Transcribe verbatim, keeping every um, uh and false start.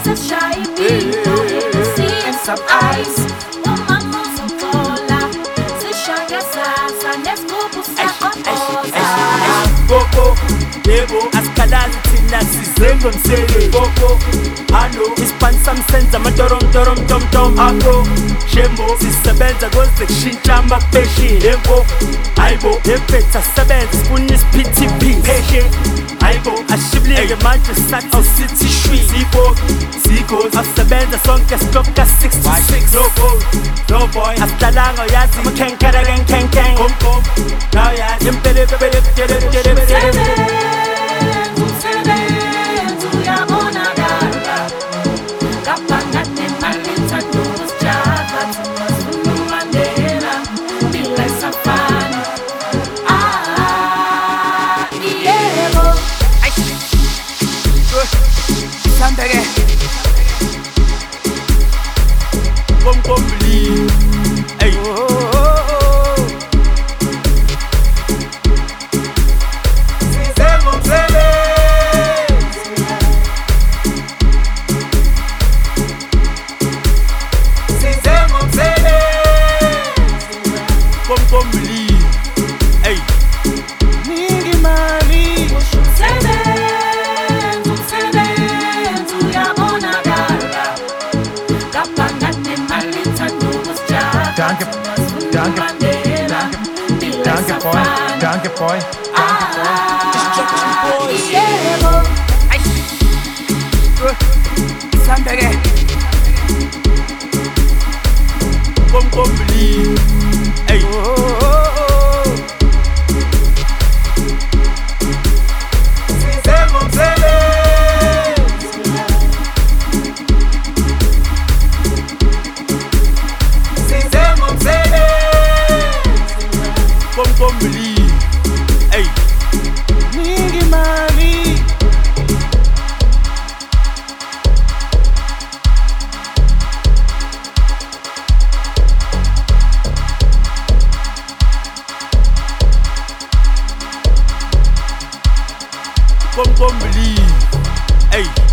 a shy window, see some eyes. Umama uzokola, sishaya sasa, nesikubusa kokoza. Koko, yebo, asikalazi thina sizengo msele. Koko, halo, ispanisa msenza madorom dorom dom dom. Ako, shembo, sisebenza koze kushintsha amapeshi. Yebo, ayibo, yepetha sebenza sifuna P T P. Peshe, ayibo, ashiblike manje sathi awusithi shwi. Siko, siko, asebenza sonke stop ka six to six. No boy, no boy, asidlalanga uyazi mkhenkera keng keng keng. Kom kom, now yazi impele bebe bebe bebe bebe. Sebenza, sebenza, uyabonakala. Kaphakathi emalini sakusijaka, thina Mandela, bila isafana. Ah, yebo. Sambeke, kom kom bli, ey. Kom kom bli, ey. Ningi mali. Sebenza, sebenza, uyabonakala. Kaphakathi emalini sakusijaka, Danke, thina danke, Mandela, bila Danke, boy. isafana. Danke, boy. Ah, yebo. Sambeke, kom kom bli, ey. Kom kom bli, ey. Ningi mali. Kom kom bli, ey.